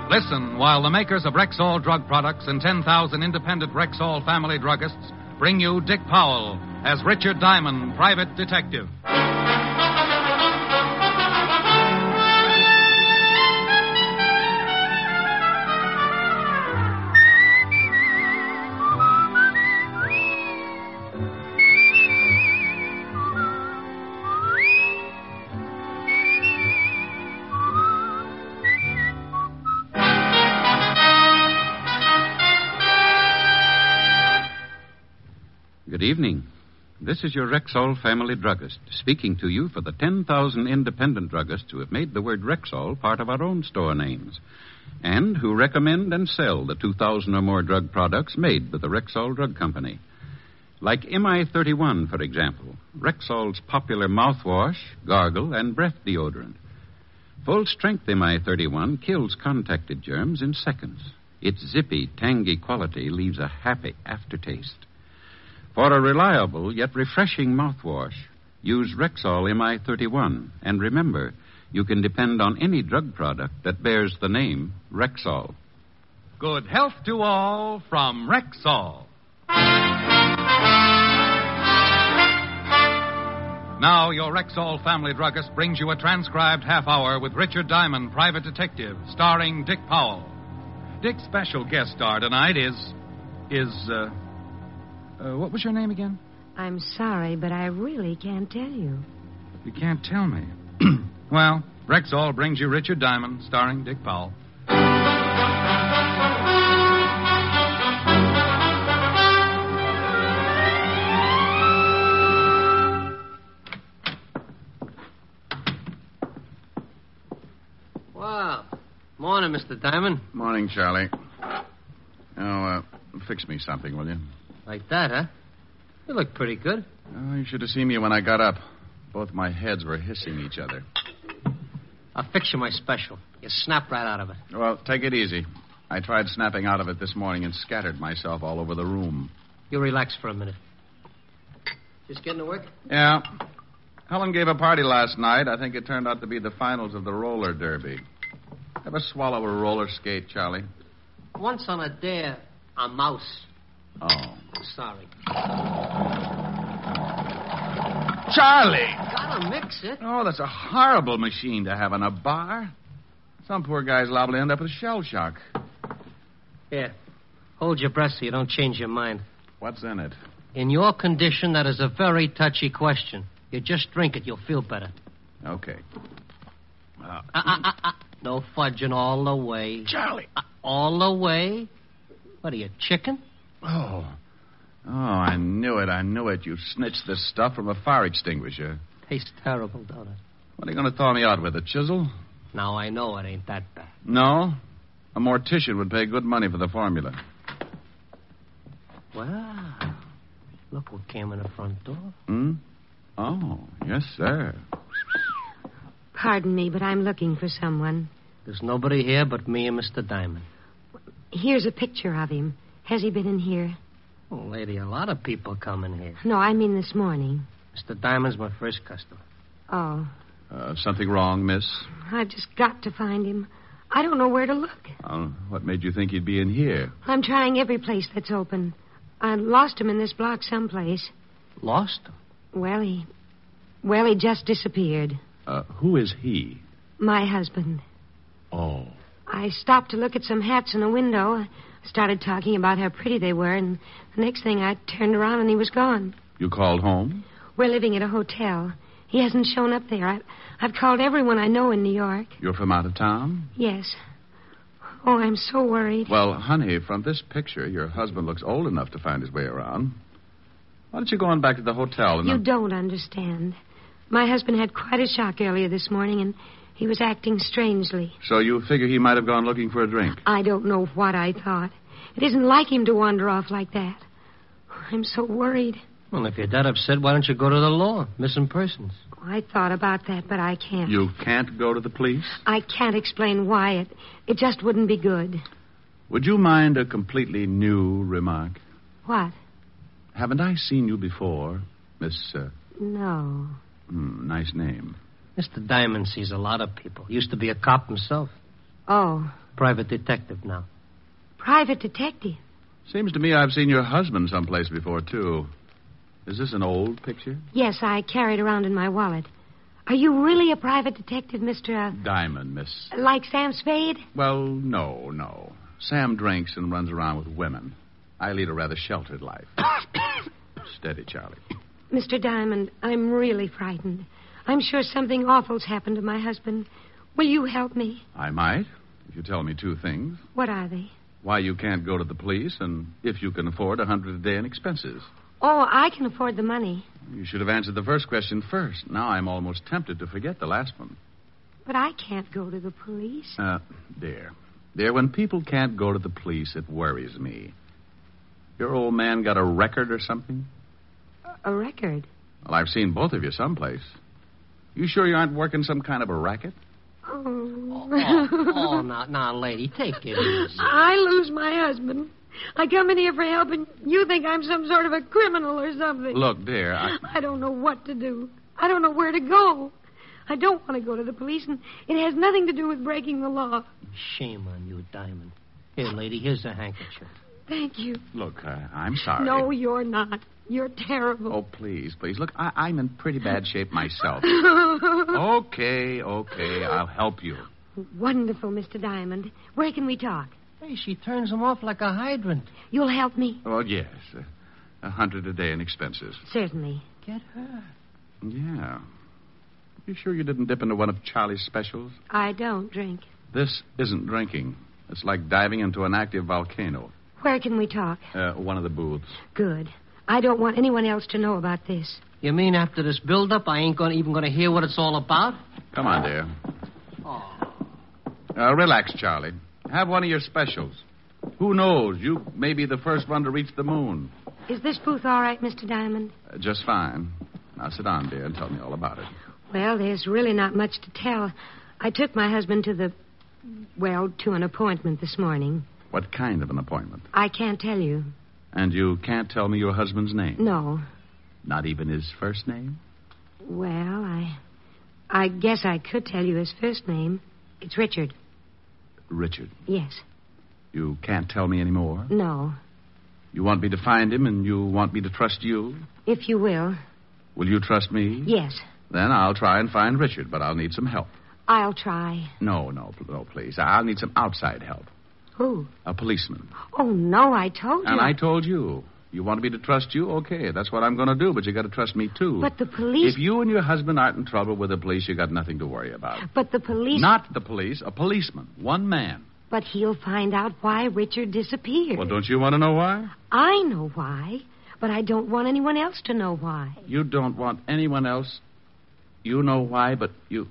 Listen while the makers of Rexall drug products and 10,000 independent Rexall family druggists bring you Dick Powell as Richard Diamond, private detective. Good evening. This is your Rexall family druggist, speaking to you for the 10,000 independent druggists who have made the word Rexall part of our own store names, and who recommend and sell the 2,000 or more drug products made by the Rexall Drug Company. Like MI-31, for example, Rexall's popular mouthwash, gargle, and breath deodorant. Full-strength MI-31 kills contacted germs in seconds. Its zippy, tangy quality leaves a happy aftertaste. For a reliable yet refreshing mouthwash, use Rexall MI-31. And remember, you can depend on any drug product that bears the name Rexall. Good health to all from Rexall. Now, your Rexall family druggist brings you a transcribed half hour with Richard Diamond, private detective, starring Dick Powell. Dick's special guest star tonight is what was your name again? I'm sorry, but I really can't tell you. You can't tell me. Well, Rexall brings you Richard Diamond, starring Dick Powell. Wow. Morning, Mr. Diamond. Morning, Charlie. Fix me something, will you? Like that, huh? You look pretty good. Oh, you should have seen me when I got up. Both my heads were hissing each other. I'll fix you my special. You snap right out of it. Well, take it easy. I tried snapping out of it this morning and scattered myself all over the room. You relax for a minute. Just getting to work? Yeah. Helen gave a party last night. I think it turned out to be the finals of the roller derby. Ever swallow a roller skate, Charlie? Once on a dare, a mouse. Oh. Sorry. Charlie! Gotta mix it. Oh, that's a horrible machine to have in a bar. Some poor guy's liable to end up with shell shock. Here. Hold your breath so you don't change your mind. What's in it? In your condition, that is a very touchy question. You just drink it, you'll feel better. Okay. No fudging all the way. Charlie! All the way? What are you, chicken? Oh, I knew it. You snitched this stuff from a fire extinguisher. Tastes terrible, don't it? What are you going to thaw me out with, a chisel? Now, I know it ain't that bad. No? A mortician would pay good money for the formula. Well, look what came in the front door. Oh, yes, sir. Pardon me, but I'm looking for someone. There's nobody here but me and Mr. Diamond. Here's a picture of him. Has he been in here? Oh, lady, a lot of people come in here. No, I mean this morning. Mr. Diamond's my first customer. Oh. Something wrong, miss? I've just got to find him. I don't know where to look. What made you think he'd be in here? I'm trying every place that's open. I lost him in this block someplace. Lost him? Well, he just disappeared. Who is he? My husband. Oh. I stopped to look at some hats in a window. I started talking about how pretty they were, and the next thing I turned around and he was gone. You called home? We're living at a hotel. He hasn't shown up there. I've called everyone I know in New York. You're from out of town? Yes. Oh, I'm so worried. Well, honey, from this picture, your husband looks old enough to find his way around. Why don't you go on back to the hotel and... You don't understand. My husband had quite a shock earlier this morning, and he was acting strangely. So you figure he might have gone looking for a drink? I don't know what I thought. It isn't like him to wander off like that. I'm so worried. Well, if you're that upset, why don't you go to the law? Missing persons. I thought about that, but I can't. You can't go to the police? I can't explain why. It just wouldn't be good. Would you mind a completely new remark? What? Haven't I seen you before, Miss... No. Nice name. Mr. Diamond sees a lot of people. Used to be a cop himself. Oh, Private detective now. private detective. Seems to me I've seen your husband someplace before, too. Is this an old picture? Yes, I carry it around in my wallet. Are you really a private detective, Mr. Diamond, miss. Like Sam Spade? Well, no. Sam drinks and runs around with women. I lead a rather sheltered life. Steady, Charlie. Mr. Diamond, I'm really frightened. I'm sure something awful's happened to my husband. Will you help me? I might, if you tell me two things. What are they? Why you can't go to the police, and if you can afford $100 a day in expenses. Oh, I can afford the money. You should have answered the first question first. Now I'm almost tempted to forget the last one. But I can't go to the police. Dear, when people can't go to the police, it worries me. Your old man got a record or something? A record? Well, I've seen both of you someplace. You sure you aren't working some kind of a racket? Oh, now, lady, take it easy. I lose my husband. I come in here for help, and you think I'm some sort of a criminal or something. Look, dear, I don't know what to do. I don't know where to go. I don't want to go to the police, and it has nothing to do with breaking the law. Shame on you, Diamond. Here, lady, here's a handkerchief. Thank you. Look, I'm sorry. No, you're not. You're terrible. Oh, please. Look, I'm in pretty bad shape myself. Okay, I'll help you. Wonderful, Mr. Diamond. Where can we talk? Hey, she turns him off like a hydrant. You'll help me? Oh, yes. $100 a day in expenses. Certainly. Get her. Yeah. You sure you didn't dip into one of Charlie's specials? I don't drink. This isn't drinking. It's like diving into an active volcano. Where can we talk? One of the booths. Good. I don't want anyone else to know about this. You mean after this build-up, I ain't even going to hear what it's all about? Come on, dear. Oh. Relax, Charlie. Have one of your specials. Who knows? You may be the first one to reach the moon. Is this booth all right, Mr. Diamond? Just fine. Now sit down, dear, and tell me all about it. Well, there's really not much to tell. I took my husband to an appointment this morning. What kind of an appointment? I can't tell you. And you can't tell me your husband's name? No. Not even his first name? Well, I guess I could tell you his first name. It's Richard. Richard? Yes. You can't tell me any more? No. You want me to find him, and you want me to trust you? If you will. Will you trust me? Yes. Then I'll try and find Richard, but I'll need some help. I'll try. No, please. I'll need some outside help. Who? A policeman. Oh, no, I told you. And I told you. You want me to trust you? Okay, that's what I'm going to do, but you got to trust me, too. But the police... If you and your husband aren't in trouble with the police, you got nothing to worry about. But the police... Not the police, a policeman. One man. But he'll find out why Richard disappeared. Well, don't you want to know why? I know why, but I don't want anyone else to know why. You don't want anyone else... You know why, but you...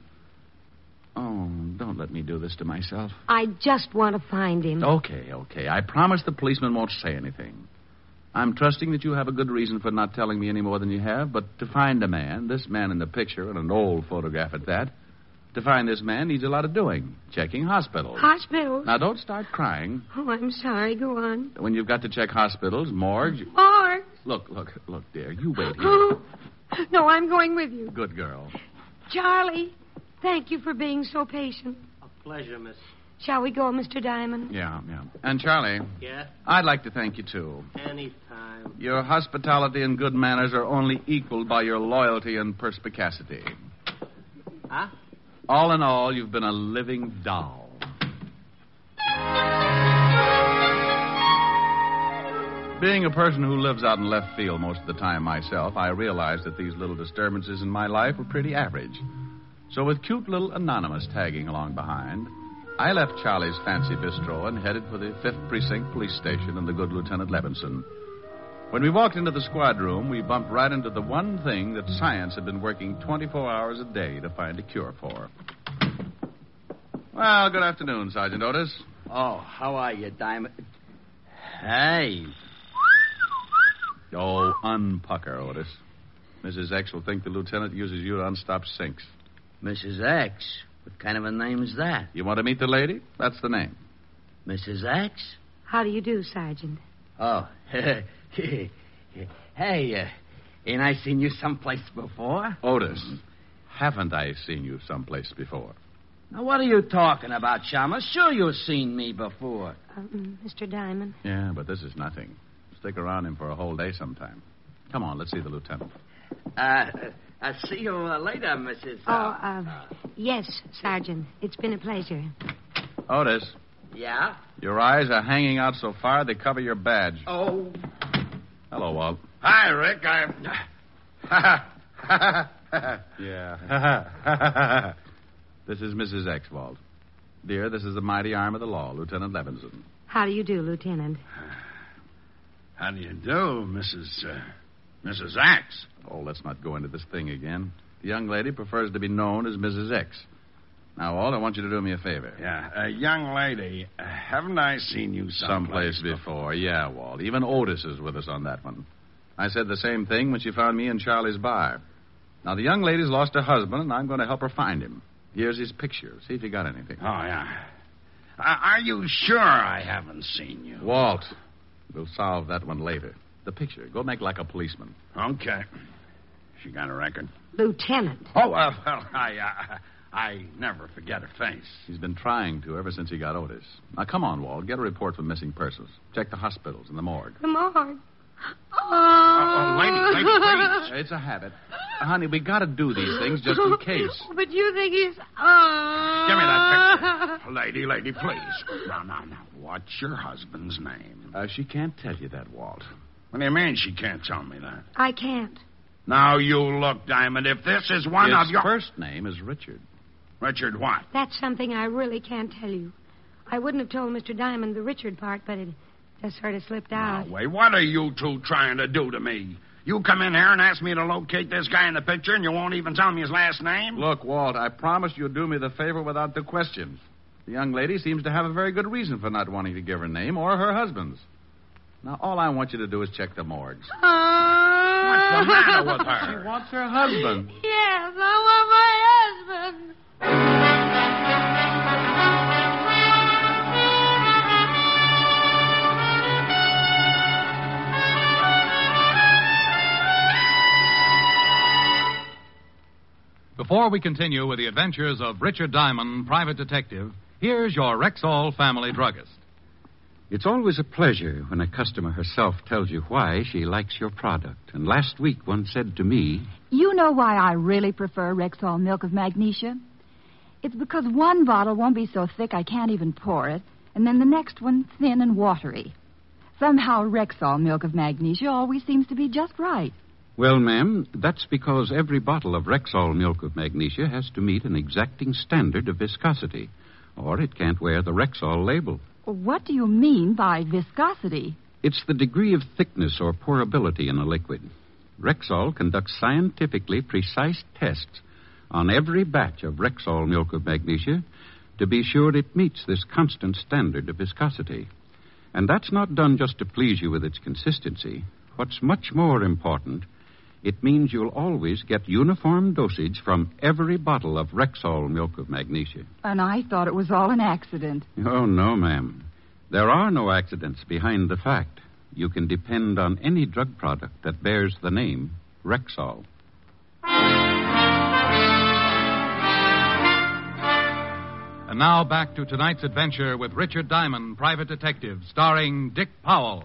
Oh, don't let me do this to myself. I just want to find him. Okay. I promise the policeman won't say anything. I'm trusting that you have a good reason for not telling me any more than you have, but to find a man, this man in the picture, and an old photograph at that, to find this man needs a lot of doing. Checking hospitals. Hospitals? Now, don't start crying. Oh, I'm sorry. Go on. When you've got to check hospitals, morgues... Morgue? Look, dear. You wait here. No, I'm going with you. Good girl. Charlie, thank you for being so patient. A pleasure, miss. Shall we go, Mr. Diamond? Yeah. And, Charlie... Yeah? I'd like to thank you, too. Anytime. Your hospitality and good manners are only equaled by your loyalty and perspicacity. Huh? All in all, you've been a living doll. Being a person who lives out in left field most of the time myself, I realized that these little disturbances in my life were pretty average. So with cute little Anonymous tagging along behind, I left Charlie's fancy bistro and headed for the 5th Precinct Police Station and the good Lieutenant Levinson. When we walked into the squad room, we bumped right into the one thing that science had been working 24 hours a day to find a cure for. Well, good afternoon, Sergeant Otis. Oh, how are you, Diamond? Hey. Oh, unpucker, Otis. Mrs. X will think the lieutenant uses you to unstop sinks. Mrs. X? What kind of a name is that? You want to meet the lady? That's the name. Mrs. X? How do you do, Sergeant? Oh, hey, ain't I seen you someplace before? Otis, haven't I seen you someplace before? Now, what are you talking about, Chalmers? Sure you've seen me before. Mr. Diamond. Yeah, but this is nothing. Stick around him for a whole day sometime. Come on, let's see the lieutenant. I'll see you later, Mrs. Yes, Sergeant. It's been a pleasure. Otis, Yeah? your eyes are hanging out so far they cover your badge. Oh. Hello, Walt. Hi, Rick. Yeah. This is Mrs. X, Walt. Dear, this is the mighty arm of the law, Lieutenant Levinson. How do you do, Lieutenant? How do you do, Mrs. Axe? Oh, let's not go into this thing again. The young lady prefers to be known as Mrs. X. Now, Walt, I want you to do me a favor. Yeah, young lady, haven't I seen you Someplace before. Yeah, Walt. Even Otis is with us on that one. I said the same thing when she found me in Charlie's bar. Now, the young lady's lost her husband, and I'm going to help her find him. Here's his picture. See if you got anything. Oh, yeah. Are you sure I haven't seen you? Walt, we'll solve that one later. The picture. Go make like a policeman. Okay. She got a record? Lieutenant. Oh, well, I never forget her face. He's been trying to ever since he got Otis. Now, come on, Walt. Get a report for missing persons. Check the hospitals and the morgue. The morgue. Lady, please. It's a habit. Honey, we got to do these things just in case. But you think he's... Give me that picture. Lady, please. Now. What's your husband's name? She can't tell you that, Walt. What do you mean she can't tell me that? I can't. Now, you look, Diamond. If this is one of His your... first name is Richard. Richard what? That's something I really can't tell you. I wouldn't have told Mr. Diamond the Richard part, but it just sort of slipped out. Now, wait, what are you two trying to do to me? You come in here and ask me to locate this guy in the picture, and you won't even tell me his last name? Look, Walt, I promise you'll do me the favor without the questions. The young lady seems to have a very good reason for not wanting to give her name or her husband's. Now, all I want you to do is check the morgues. What's the matter with her? She wants her husband. Yes, I want my husband. Before we continue with the adventures of Richard Diamond, private detective, here's your Rexall family druggist. It's always a pleasure when a customer herself tells you why she likes your product. And last week one said to me... You know why I really prefer Rexall Milk of Magnesia? It's because one bottle won't be so thick I can't even pour it, and then the next one thin and watery. Somehow Rexall Milk of Magnesia always seems to be just right. Well, ma'am, that's because every bottle of Rexall Milk of Magnesia has to meet an exacting standard of viscosity, or it can't wear the Rexall label. What do you mean by viscosity? It's the degree of thickness or pourability in a liquid. Rexall conducts scientifically precise tests on every batch of Rexall Milk of Magnesia to be sure it meets this constant standard of viscosity. And that's not done just to please you with its consistency. What's much more important, it means you'll always get uniform dosage from every bottle of Rexall Milk of Magnesia. And I thought it was all an accident. Oh, no, ma'am. There are no accidents behind the fact. You can depend on any drug product that bears the name Rexall. And now back to tonight's adventure with Richard Diamond, private detective, starring Dick Powell.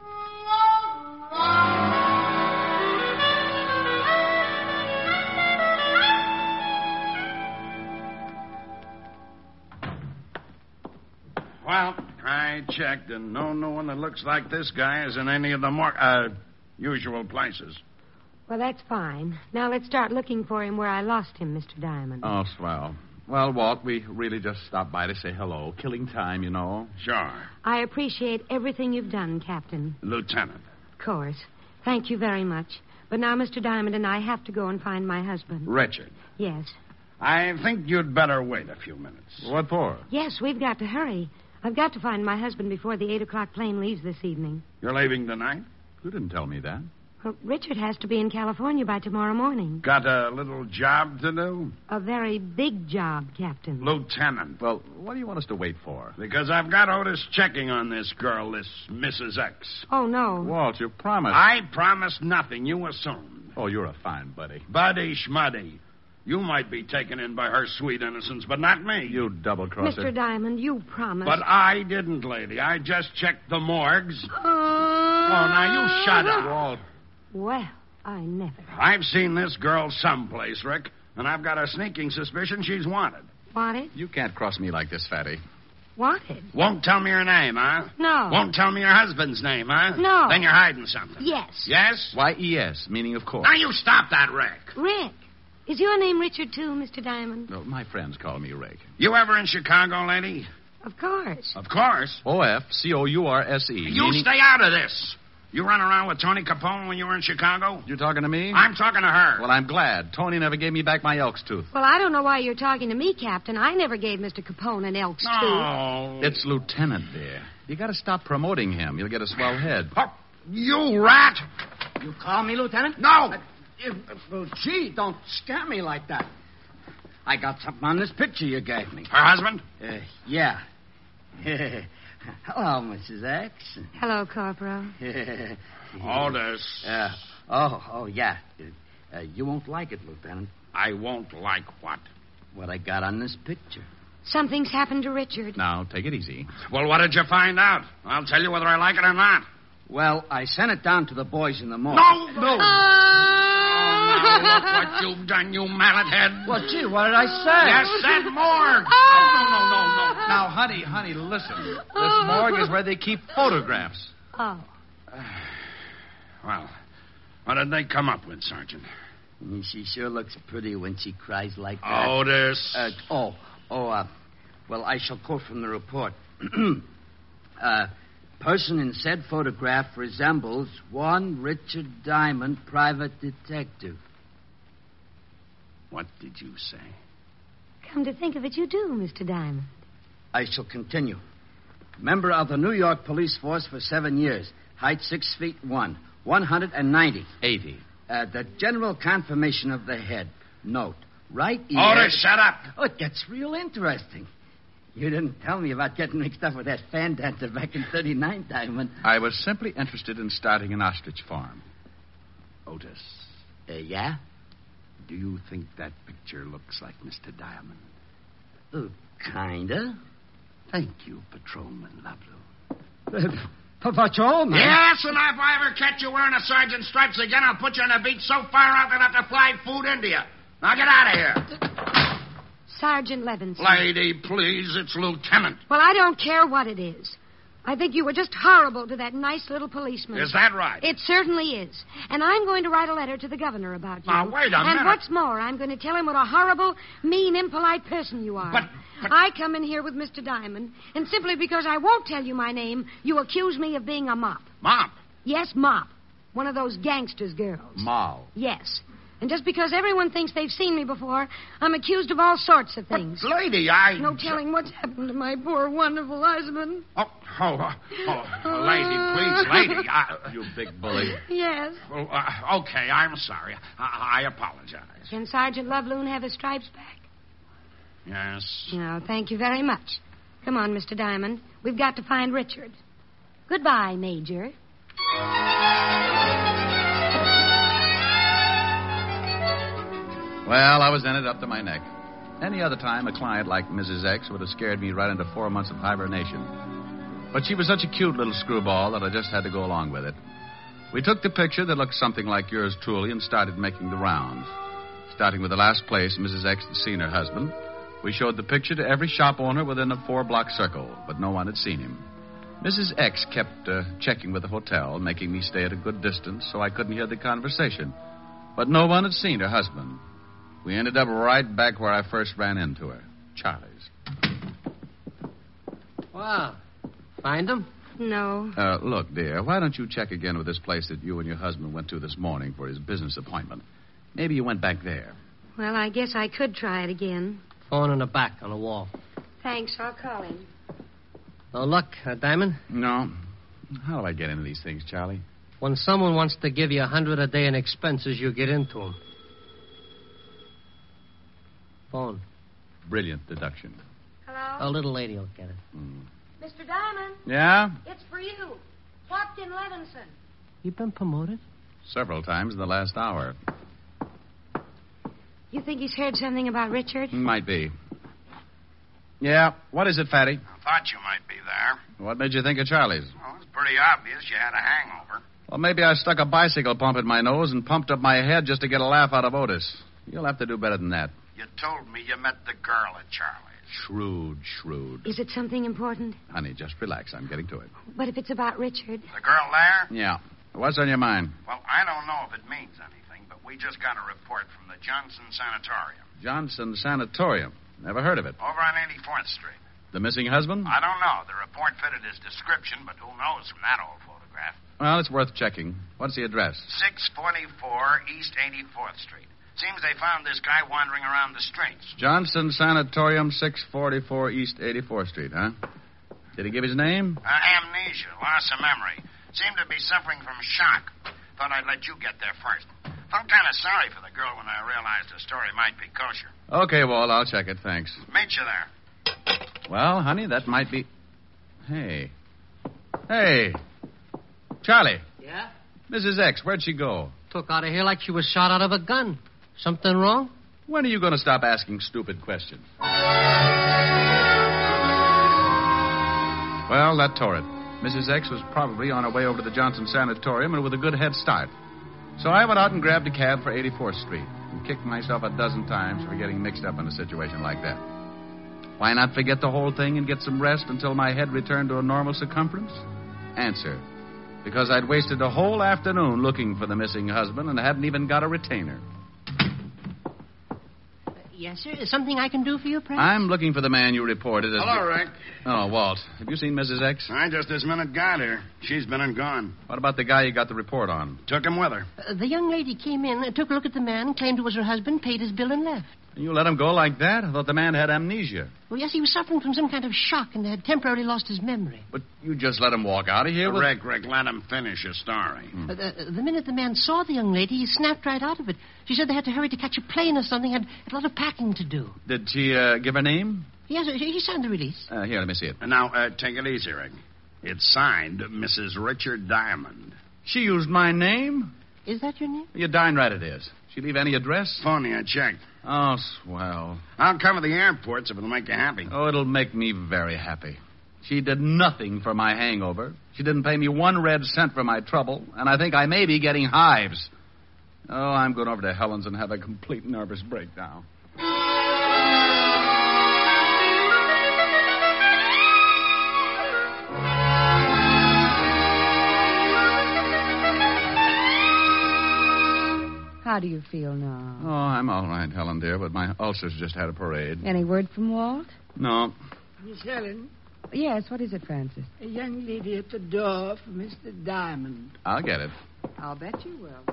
Well, I checked, and no one that looks like this guy is in any of the usual places. Well, that's fine. Now let's start looking for him where I lost him, Mr. Diamond. Oh, swell. Well, Walt, we really just stopped by to say hello. Killing time, you know. Sure. I appreciate everything you've done, Captain. Lieutenant. Of course. Thank you very much. But now Mr. Diamond and I have to go and find my husband. Richard. Yes. I think you'd better wait a few minutes. What for? Yes, we've got to hurry. I've got to find my husband before the 8 o'clock plane leaves this evening. You're leaving tonight? You didn't tell me that. Well, Richard has to be in California by tomorrow morning. Got a little job to do? A very big job, Captain. Lieutenant. Well, what do you want us to wait for? Because I've got Otis checking on this girl, this Mrs. X. Oh, no. Walt, you promised. I promised nothing. You assumed. Oh, you're a fine buddy. Buddy schmuddy. You might be taken in by her sweet innocence, but not me. You double-crosser. Mr. Diamond, you promised. But I didn't, lady. I just checked the morgues. Oh, now you shut up. Walt. Well, I never. I've seen this girl someplace, Rick, and I've got a sneaking suspicion she's wanted. Wanted? You can't cross me like this, Fatty. Wanted? Won't tell me her name, huh? No. Won't tell me your husband's name, huh? No. Then you're hiding something. Yes. Yes? Why, yes, meaning of course. Now you stop that, Rick. Rick. Is your name Richard, too, Mr. Diamond? No, my friends call me Rick. You ever in Chicago, lady? Of course. Of course. O-F-C-O-U-R-S-E. You meaning... stay out of this. You run around with Tony Capone when you were in Chicago? You talking to me? I'm talking to her. Well, I'm glad. Tony never gave me back my elk's tooth. Well, I don't know why you're talking to me, Captain. I never gave Mr. Capone an elk's tooth. No. It's Lieutenant, dear. You got to stop promoting him. You'll get a swell head. Oh, you rat. You call me, Lieutenant? No. Well, gee, don't scare me like that. I got something on this picture you gave me. Her husband? Yeah. Hello, Mrs. X. Hello, Corporal. Otis. Yeah. You won't like it, Lieutenant. I won't like what? What I got on this picture. Something's happened to Richard. Now, take it easy. Well, what did you find out? I'll tell you whether I like it or not. Well, I sent it down to the boys in the morgue. No! Now look what you've done, you mallet head. Well, gee, what did I say? You said morgue. No. Now, honey, listen. This morgue is where they keep photographs. Oh. Well, what did they come up with, Sergeant? She sure looks pretty when she cries like that. Otis. Well, I shall quote from the report. Person in said photograph resembles one Richard Diamond, private detective. What did you say? Come to think of it, you do, Mr. Diamond. I shall continue. Member of the New York police force for 7 years. Height 6'1", 190. 80. The general conformation of the head. Note. Right ear... Otis, shut up. Oh, it gets real interesting. You didn't tell me about getting mixed up with that fan dancer back in 39, Diamond. I was simply interested in starting an ostrich farm. Otis. Yeah? Do you think that picture looks like Mr. Diamond? Kinda. Thank you, Patrolman Lovelow. Patrolman? Yes, and if I ever catch you wearing a sergeant's stripes again, I'll put you on a beach so far out that I'll have to fly food into you. Now get out of here. Sergeant Levinson. Lady, please, it's Lieutenant. Well, I don't care what it is. I think you were just horrible to that nice little policeman. Is that right? It certainly is. And I'm going to write a letter to the governor about you. Now, wait a minute. And what's more, I'm going to tell him what a horrible, mean, impolite person you are. But I come in here with Mr. Diamond, and simply because I won't tell you my name, you accuse me of being a mop. Mop? Yes, mop. One of those gangsters' girls. Moll. Yes. And just because everyone thinks they've seen me before, I'm accused of all sorts of things. But, lady, No telling what's happened to my poor, wonderful husband. Lady, please, lady. You big bully. Yes. Well, okay, I'm sorry. I apologize. Can Sergeant Loveloon have his stripes back? Yes. No, thank you very much. Come on, Mr. Diamond. We've got to find Richard. Goodbye, Major. Well, I was in it up to my neck. Any other time, a client like Mrs. X would have scared me right into 4 months of hibernation. But she was such a cute little screwball that I just had to go along with it. We took the picture that looked something like yours truly and started making the rounds. Starting with the last place Mrs. X had seen her husband, we showed the picture to every shop owner within a 4-block circle, but no one had seen him. Mrs. X kept checking with the hotel, making me stay at a good distance so I couldn't hear the conversation. But no one had seen her husband. We ended up right back where I first ran into her, Charlie's. Wow. Find him? No. Look, dear, why don't you check again with this place that you and your husband went to this morning for his business appointment? Maybe you went back there. Well, I guess I could try it again. Phone in the back on the wall. Thanks, I'll call him. No luck, Diamond? No. How do I get into these things, Charlie? When someone wants to give you $100 a day in expenses, you get into them. Phone. Brilliant deduction. Hello? A little lady will get it. Mr. Diamond, Yeah? it's for you. Captain Levinson. You been promoted? Several times in the last hour. You think he's heard something about Richard? Might be. Yeah, what is it, Fatty? I thought you might be there. What made you think of Charlie's? Well, it's pretty obvious you had a hangover. Well, maybe I stuck a bicycle pump in my nose and pumped up my head just to get a laugh out of Otis. You'll have to do better than that. You told me you met the girl at Charlie's. Shrewd. Is it something important? Honey, just relax. I'm getting to it. But if it's about Richard... The girl there? Yeah. What's on your mind? Well, I don't know if it means anything, but we just got a report from the Johnson Sanatorium. Johnson Sanatorium. Never heard of it. Over on 84th Street. The missing husband? I don't know. The report fitted his description, but who knows from that old photograph. Well, it's worth checking. What's the address? 644 East 84th Street. Seems they found this guy wandering around the streets. Johnson Sanatorium, 644 East 84th Street, huh? Did he give his name? Amnesia, loss of memory. Seemed to be suffering from shock. Thought I'd let you get there first. Felt kind of sorry for the girl when I realized the story might be kosher. Okay, Walt, I'll check it, thanks. Meet you there. Well, honey, that might be... Hey. Charlie. Yeah? Mrs. X, where'd she go? Took out of here like she was shot out of a gun. Something wrong? When are you going to stop asking stupid questions? Well, that tore it. Mrs. X was probably on her way over to the Johnson Sanatorium and with a good head start. So I went out and grabbed a cab for 84th Street and kicked myself a dozen times for getting mixed up in a situation like that. Why not forget the whole thing and get some rest until my head returned to a normal circumference? Answer. Because I'd wasted a whole afternoon looking for the missing husband and hadn't even got a retainer. Yes, sir. Is something I can do for you, perhaps? I'm looking for the man you reported as... Hello, Rick. Oh, Walt. Have you seen Mrs. X? I just this minute got her. She's been and gone. What about the guy you got the report on? Took him with her. The young lady came in, took a look at the man, claimed it was her husband, paid his bill, and left. You let him go like that? I thought the man had amnesia. Well, yes, he was suffering from some kind of shock and had temporarily lost his memory. But you just let him walk out of here with... Rick, let him finish his story. The minute the man saw the young lady, he snapped right out of it. She said they had to hurry to catch a plane or something, had a lot of packing to do. Did she give her name? Yes, he signed the release. Here, let me see it. Now, take it easy, Rick. It's signed Mrs. Richard Diamond. She used my name? Is that your name? You're darn right it is. She leave any address? Phony, I checked. Oh, swell. I'll cover the airports if it'll make you happy. Oh, it'll make me very happy. She did nothing for my hangover. She didn't pay me 1 red cent for my trouble, and I think I may be getting hives. Oh, I'm going over to Helen's and have a complete nervous breakdown. How do you feel now? Oh, I'm all right, Helen, dear, but my ulcers just had a parade. Any word from Walt? No. Miss Helen, Yes, what is it, Francis? a young lady at the door for Mr. Diamond. I'll get it. I'll bet you will.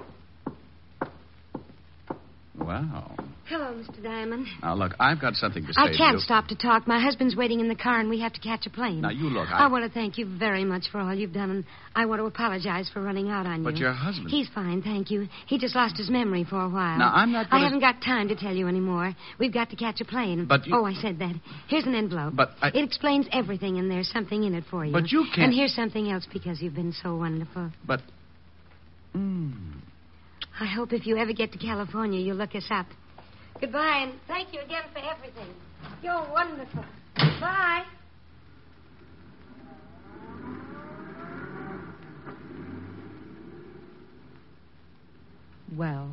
Wow. Hello, Mr. Diamond. Now, look, I've got something to say I to can't you. stop to talk. My husband's waiting in the car, and we have to catch a plane. Now, you look, I want to thank you very much for all you've done, and I want to apologize for running out on you. But your husband... He's fine, thank you. He just lost his memory for a while. Now, I'm not I going haven't got time to tell you anymore. We've got to catch a plane. But you... Oh, I said that. Here's an envelope. But I... It explains everything, and there's something in it for you. But you can't... And here's something else because you've been so wonderful. But... I hope if you ever get to California, you'll look us up. Goodbye, and thank you again for everything. You're wonderful. Bye. Well.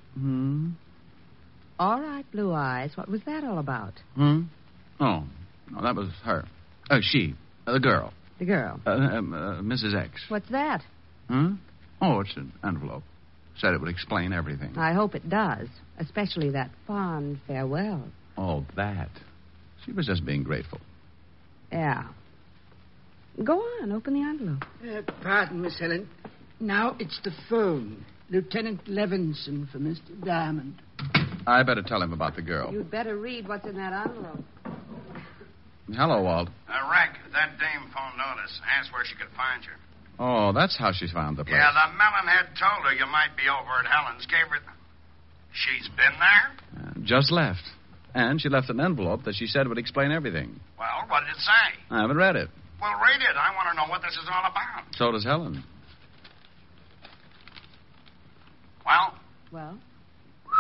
All right, Blue Eyes. What was that all about? Oh, no, that was her. She. The girl. The girl. Mrs. X. What's that? Oh, it's an envelope. Said it would explain everything. I hope it does, especially that fond farewell. Oh, that. She was just being grateful. Yeah. Go on, open the envelope. Pardon, Miss Helen. Now it's the phone. Lieutenant Levinson for Mr. Diamond. I better tell him about the girl. You'd better read what's in that envelope. Hello, Walt. Rick, that dame phoned Otis. Asked where she could find you. Oh, that's how she found the place. Yeah, the melonhead told her you might be over at Helen's. Gave her... She's been there? Just left. And she left an envelope that she said would explain everything. Well, what did it say? I haven't read it. Well, read it. I want to know what this is all about. So does Helen. Well? Well?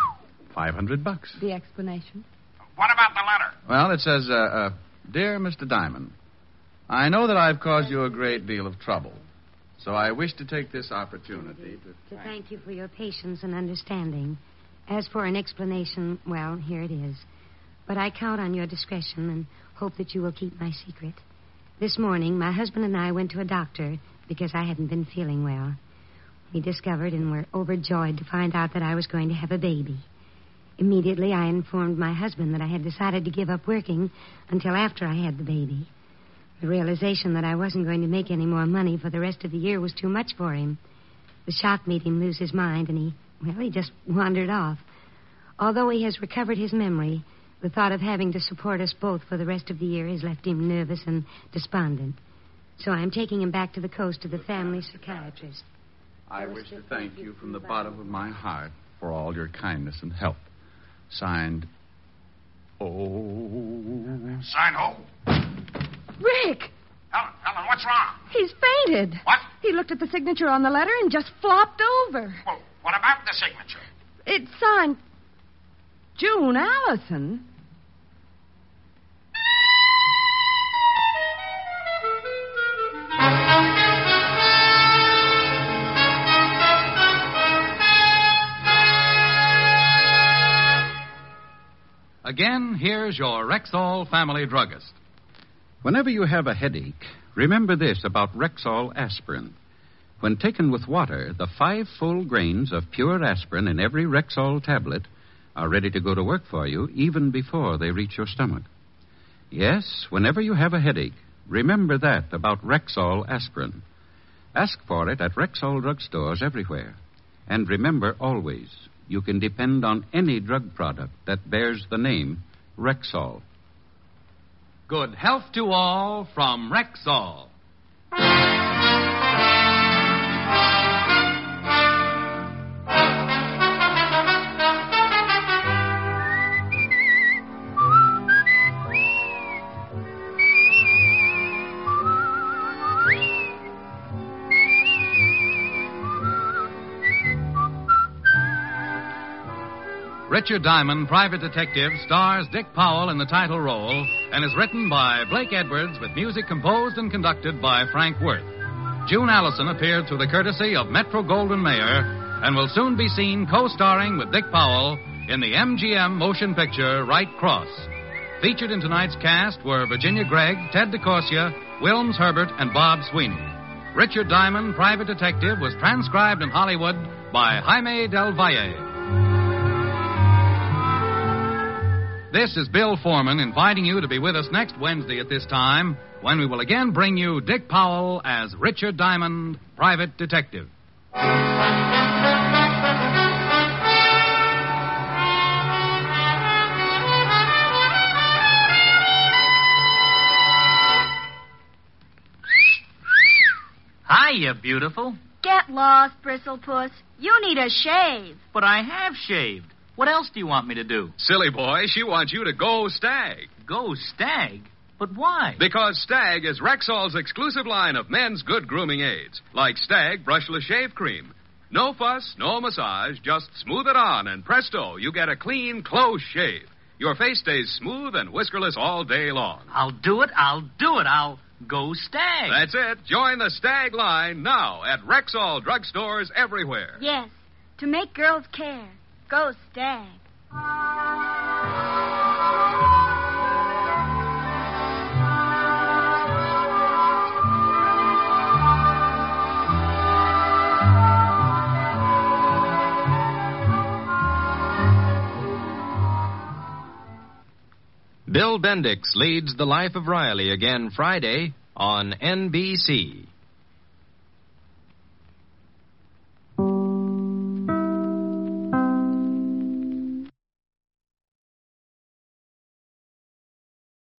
$500. The explanation? What about the letter? Well, it says, Dear Mr. Diamond, I know that I've caused you a great deal of trouble, so I wish to take this opportunity to thank you for your patience and understanding. As for an explanation, well, here it is. But I count on your discretion and hope that you will keep my secret. This morning, my husband and I went to a doctor because I hadn't been feeling well. We discovered and were overjoyed to find out that I was going to have a baby. Immediately, I informed my husband that I had decided to give up working until after I had the baby. The realization that I wasn't going to make any more money for the rest of the year was too much for him. The shock made him lose his mind, and he just wandered off. Although he has recovered his memory, the thought of having to support us both for the rest of the year has left him nervous and despondent. So I'm taking him back to the coast to the family psychiatrist. I wish to thank you from the bottom of my heart for all your kindness and help. Signed, Signed who? Rick! Helen, what's wrong? He's fainted. What? He looked at the signature on the letter and just flopped over. Well, what about the signature? It's signed June Allison. Again, here's your Rexall family druggist. Whenever you have a headache, remember this about Rexall aspirin. When taken with water, the 5 full grains of pure aspirin in every Rexall tablet are ready to go to work for you even before they reach your stomach. Yes, whenever you have a headache, remember that about Rexall aspirin. Ask for it at Rexall drugstores everywhere. And remember always, you can depend on any drug product that bears the name Rexall. Good health to all from Rexall. Richard Diamond, Private Detective, stars Dick Powell in the title role and is written by Blake Edwards with music composed and conducted by Frank Worth. June Allison appeared through the courtesy of Metro-Goldwyn-Mayer and will soon be seen co-starring with Dick Powell in the MGM motion picture Right Cross. Featured in tonight's cast were Virginia Gregg, Ted DeCorsia, Wilms Herbert, and Bob Sweeney. Richard Diamond, Private Detective, was transcribed in Hollywood by Jaime Del Valle. This is Bill Foreman inviting you to be with us next Wednesday at this time when we will again bring you Dick Powell as Richard Diamond, Private Detective. Hiya, beautiful. Get lost, Bristlepuss. You need a shave. But I have shaved. What else do you want me to do? Silly boy, she wants you to go Stag. Go Stag? But why? Because Stag is Rexall's exclusive line of men's good grooming aids, like Stag Brushless Shave Cream. No fuss, no massage, just smooth it on, and presto, you get a clean, close shave. Your face stays smooth and whiskerless all day long. I'll do it. I'll go Stag. That's it. Join the Stag line now at Rexall drugstores everywhere. Yes, to make girls care. Go Stag. Bill Bendix leads The Life of Riley again Friday on NBC.